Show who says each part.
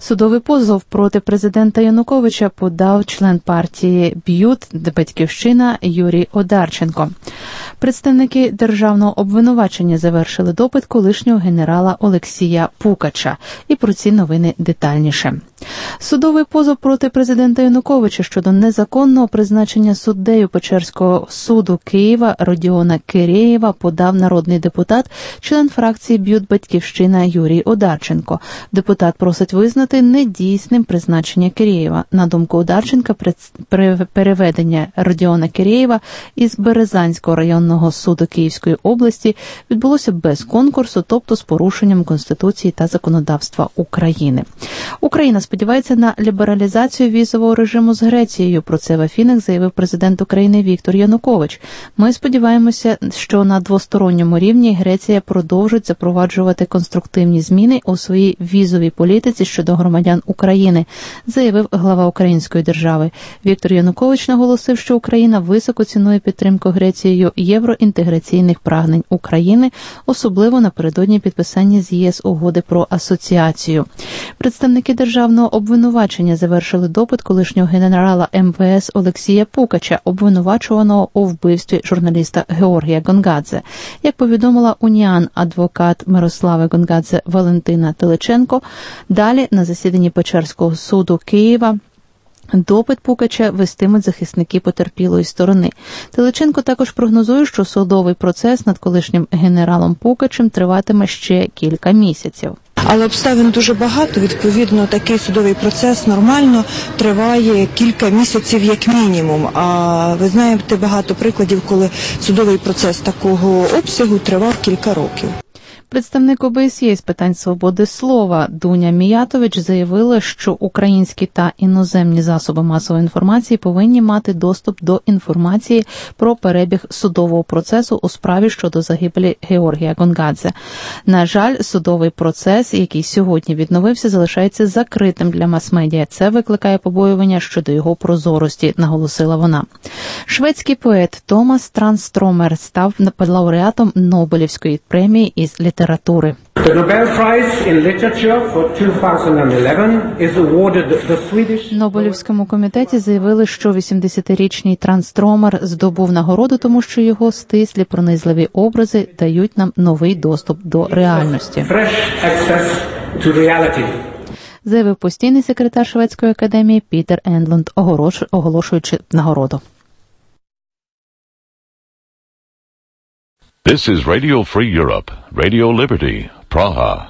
Speaker 1: Судовий позов проти президента Януковича подав член партії «Б'ют» «Батьківщина» Юрій Одарченко. Представники державного обвинувачення завершили допит колишнього генерала Олексія Пукача. І про ці новини детальніше. Судовий позов проти президента Януковича щодо незаконного призначення суддею Печерського суду Києва Родіона Киреєва подав народний депутат, член фракції «Б'ют» «Батьківщина» Юрій Одарченко. Депутат просить визнати недійсним призначення Киреєва. На думку Одарченка, переведення Родіона Киреєва із Березанського районного суду Київської області відбулося без конкурсу, тобто з порушенням Конституції та законодавства України. Україна сподівається на лібералізацію візового режиму з Грецією. Про це в Афінах заявив президент України Віктор Янукович. Ми сподіваємося, що на двосторонньому рівні Греція продовжить запроваджувати конструктивні зміни у своїй візовій політиці щодо громадян України, заявив глава української держави. Віктор Янукович наголосив, що Україна високо цінує підтримку Грецією євроінтеграційних прагнень України, особливо напередодні підписання з ЄС угоди про асоціацію. Представники державного обвинувачення завершили допит колишнього генерала МВС Олексія Пукача, обвинувачуваного у вбивстві журналіста Георгія Гонгадзе. Як повідомила Уніан адвокат Мирослави Гонгадзе Валентина Теличенко, далі на засіданні Печерського суду Києва допит Пукача вестимуть захисники потерпілої сторони. Теличенко також прогнозує, що судовий процес над колишнім генералом Пукачем триватиме ще кілька місяців.
Speaker 2: Але обставин дуже багато, відповідно, такий судовий процес нормально триває кілька місяців як мінімум. А ви знаєте багато прикладів, коли судовий процес такого обсягу тривав кілька років.
Speaker 1: Представник ОБСЄ з питань свободи слова Дуня Міятович заявила, що українські та іноземні засоби масової інформації повинні мати доступ до інформації про перебіг судового процесу у справі щодо загибелі Георгія Гонгадзе. На жаль, судовий процес, який сьогодні відновився, залишається закритим для мас-медіа. Це викликає побоювання щодо його прозорості, наголосила вона. Шведський поет Томас Транстромер став лауреатом Нобелівської премії із літератури.
Speaker 3: The Nobel Prize in Literature for 2011 is awarded the Swedish...
Speaker 1: Нобелівському комітеті заявили, що 80-річний Транстромер здобув нагороду, тому що його стислі пронизливі образи дають нам новий доступ до реальності.
Speaker 3: Fresh access to reality.
Speaker 1: Заявив постійний секретар Шведської академії Пітер Ендлунд, оголошуючи нагороду.
Speaker 4: This is Radio Free Europe, Radio Liberty, Praha.